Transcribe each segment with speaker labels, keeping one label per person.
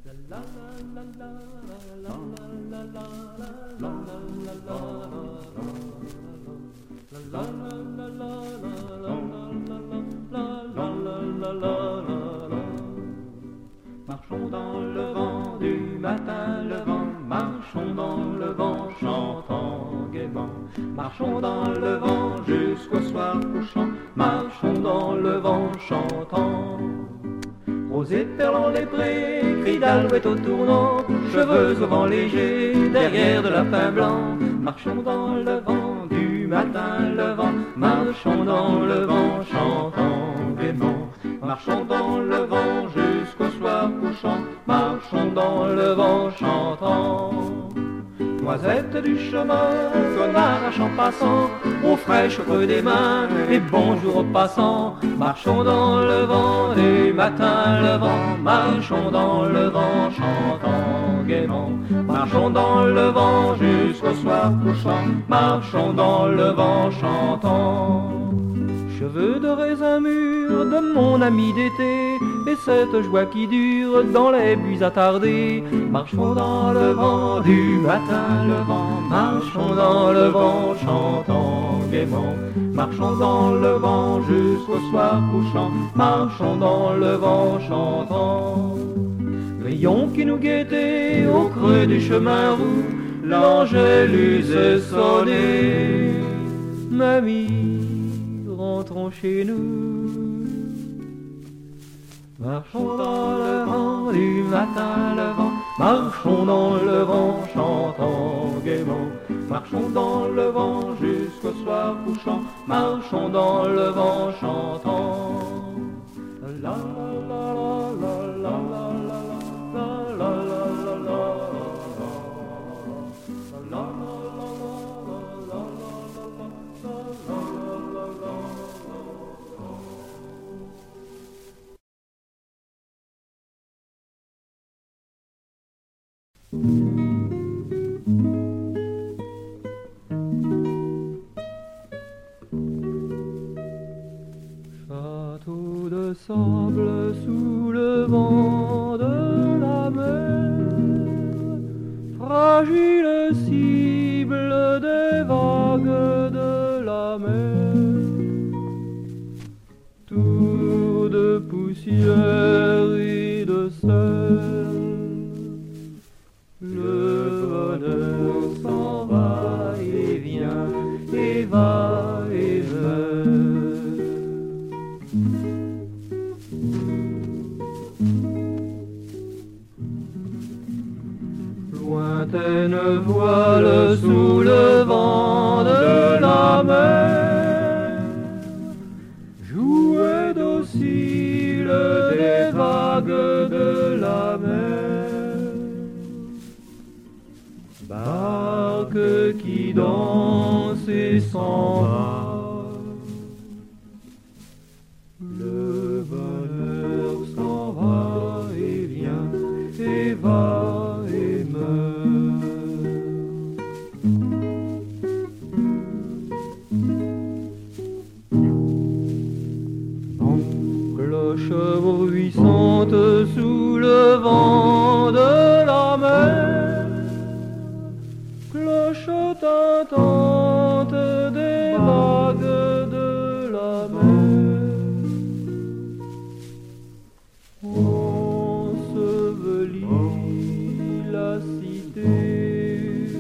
Speaker 1: Marchons dans le vent du matin levant, marchons dans le vent chantant gaiement. Marchons dans le vent jusqu'au soir couchant, marchons dans le vent chantant. Roses et perles les prés, cris d'alouette au tournant, cheveux au vent léger, derrière de lapin blanc. Marchons dans le vent du matin levant, marchons dans le vent chantant gaiement. Marchons dans le vent jusqu'au soir couchant, marchons dans le vent chantant. Noisettes du chemin qu'on arrache en passant, eau fraîche au creux des mains et bonjour aux passants. Marchons dans le vent du matin levant, marchons dans le vent chantant gaiement. Marchons dans le vent jusqu'au soir couchant, marchons dans le vent chantant. Cheveux de raisin mûr de mon ami d'été, et cette joie qui dure dans les buis attardés. Marchons dans le vent du matin levant, marchons dans le vent chantant gaiement. Marchons dans le vent jusqu'au soir couchant, marchons dans le vent chantant. Grillons qui nous guettait au creux du chemin roux, l'angélus est sonné. Mamie, rentrons chez nous. Marchons dans le vent du matin levant, marchons dans le vent chantant gaiement. Marchons dans le vent jusqu'au soir couchant, marchons dans le vent chantant. La la la la la la la la la la la. Château de sable sous le vent de la mer, fragile cible des vagues de la mer, tour de poussière et de sel. Le bonheur s'en va et vient et va et meurt. Lointaine voile sous le vent de la mer, jouet docile des vagues de la mer. Barque qui danse et s'en va, le bonheur s'en va et vient et va et meurt. En cloche bruissante sous le vent de la mer, cloche tintante des vagues de la mer, ensevelit la cité.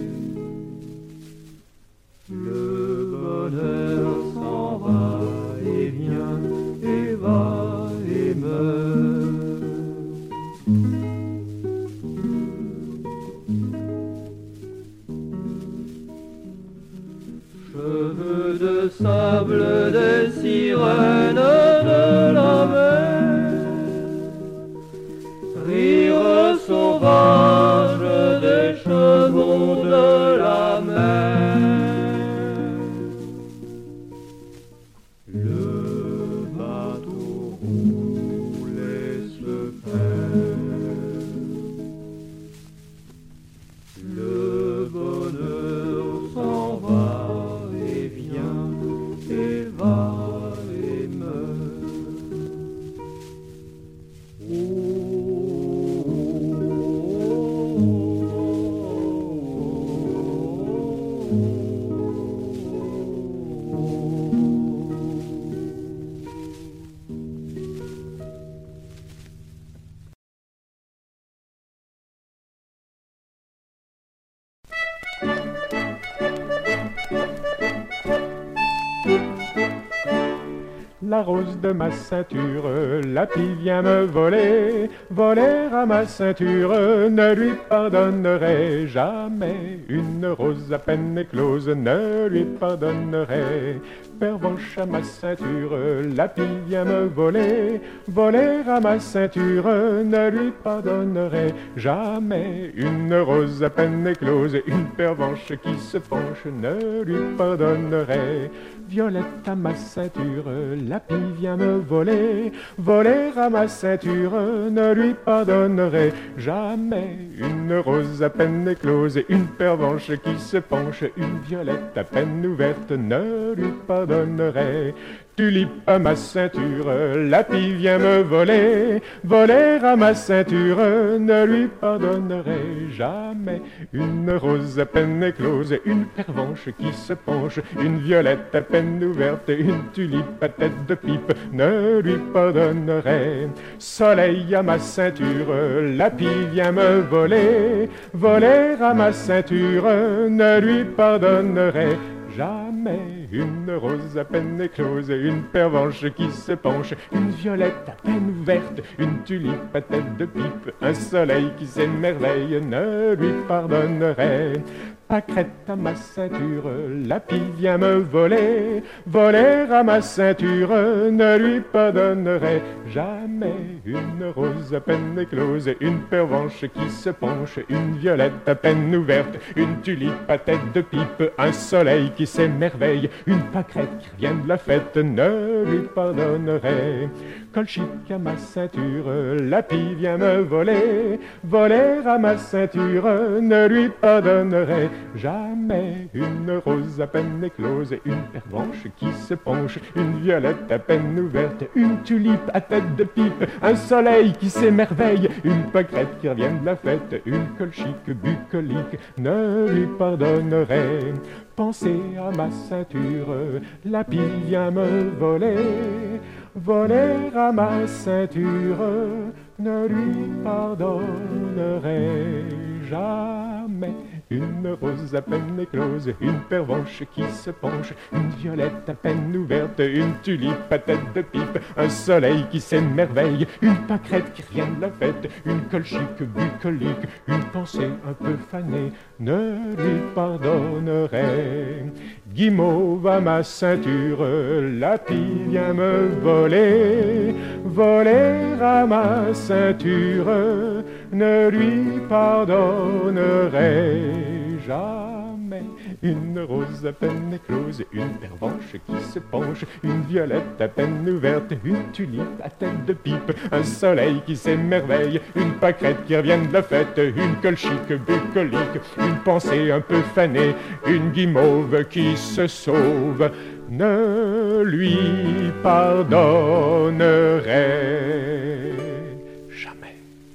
Speaker 1: Le bonheur s'en va et vient et va et meurt. Cheveux de sable des sirènes de la mer,
Speaker 2: la rose de ma ceinture, la pie vient me voler, voler à ma ceinture, ne lui pardonnerai jamais. Une rose à peine éclose, ne lui pardonnerai. Pervenche à ma ceinture, la pie vient me voler, voler à ma ceinture, ne lui pardonnerai jamais. Une rose à peine éclose, une pervenche qui se penche, ne lui pardonnerai. Violette à ma ceinture, la pie vient me voler, voler à ma ceinture, ne lui pardonnerai jamais. Une rose à peine éclose, une pervenche qui se penche, une violette à peine ouverte, ne lui pardonnerai. Tulipe à ma ceinture, la pie vient me voler, voler à ma ceinture, ne lui pardonnerai jamais. Une rose à peine éclose, une pervenche qui se penche, une violette à peine ouverte, une tulipe à tête de pipe, ne lui pardonnerai. Soleil à ma ceinture, la pie vient me voler, voler à ma ceinture, ne lui pardonnerai jamais. Une rose à peine éclose, une pervenche qui se penche, une violette à peine ouverte, une tulipe à tête de pipe, un soleil qui s'émerveille, ne lui pardonnerai. Pâquerette à ma ceinture, la pie vient me voler, voler à ma ceinture, ne lui pardonnerai jamais. Une rose à peine éclose, une pervenche qui se penche, une violette à peine ouverte, une tulipe à tête de pipe, un soleil qui s'émerveille, une pâquerette qui revient de la fête, ne lui pardonnerai. Colchique à ma ceinture, la pie vient me voler, voler à ma ceinture, ne lui pardonnerai jamais. Une rose à peine éclose, une pervenche qui se penche, une violette à peine ouverte, une tulipe à tête de pipe, un soleil qui s'émerveille, une pâquerette qui revient de la fête, une colchique bucolique, ne lui pardonnerai. Pensez à ma ceinture, la pie vient me voler, voler à ma ceinture, ne lui pardonnerai jamais. Une rose à peine éclose, une pervenche qui se penche, une violette à peine ouverte, une tulipe à tête de pipe, un soleil qui s'émerveille, une pâquerette qui revient de la fête, une colchique bucolique, une pensée un peu fanée, ne lui pardonnerai. Guimauve à ma ceinture, la pie vient me voler, voler à ma ceinture, ne lui pardonnerai jamais. Une rose à peine éclose, une pervenche qui se penche, une violette à peine ouverte, une tulipe à tête de pipe, un soleil qui s'émerveille, une pâquerette qui revient de la fête, une colchique bucolique, une pensée un peu fanée, une guimauve qui se sauve, ne lui pardonnerai jamais.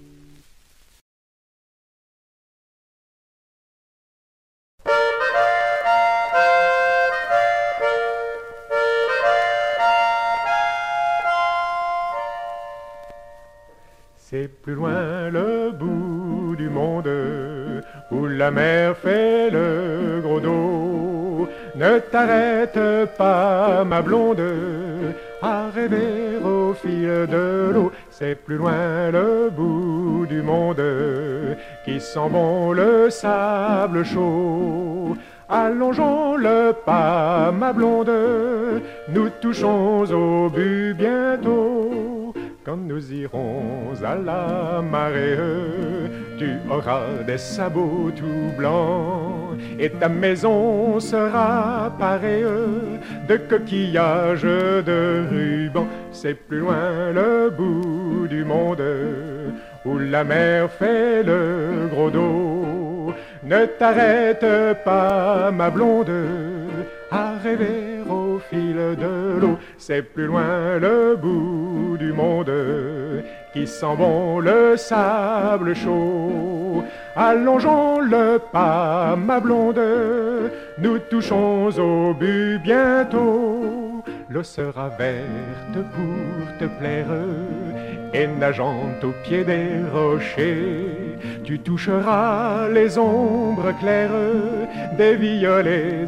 Speaker 2: C'est plus loin le bout du monde, où la mer fait le gros dos. Ne t'arrête pas, ma blonde, à rêver au fil de l'eau. C'est plus loin le bout du monde, qui sent bon le sable chaud. Allongeons le pas, ma blonde, nous touchons au but bientôt. Quand nous irons à la marée, tu auras des sabots tout blancs et ta maison sera parée de coquillages, de rubans. C'est plus loin le bout du monde, où la mer fait le gros dos. Ne t'arrête pas, ma blonde, à rêver au fil de l'eau. C'est plus loin le bout du monde, qui sent bon le sable chaud. Allongeons le pas, ma blonde, nous touchons au but bientôt. L'eau sera verte pour te plaire, et nageant au pied des rochers, tu toucheras les ombres claires des violets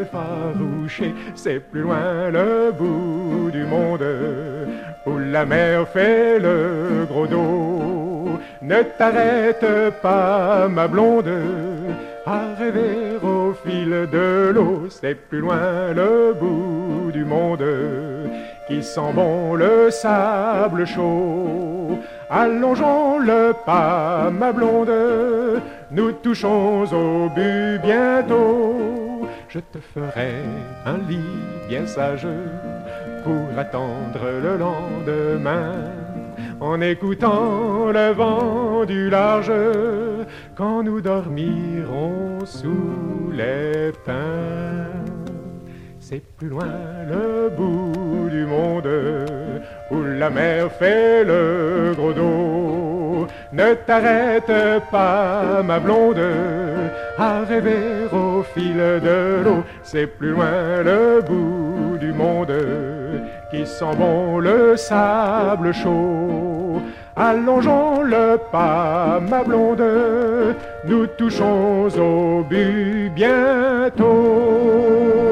Speaker 2: effarouché, c'est plus loin le bout du monde, où la mer fait le gros dos. Ne t'arrête pas, ma blonde, à rêver au fil de l'eau, c'est plus loin le bout du monde, qui sent bon le sable chaud. Allongeons le pas, ma blonde, nous touchons au but bientôt. Je te ferai un lit bien sage pour attendre le lendemain, en écoutant le vent du large quand nous dormirons sous les pins. C'est plus loin le bout du monde, où la mer fait le gros dos. Ne t'arrête pas, ma blonde, à rêver au fil de l'eau. C'est plus loin le bout du monde, qui sent bon le sable chaud. Allongeons le pas, ma blonde, nous touchons au but bientôt.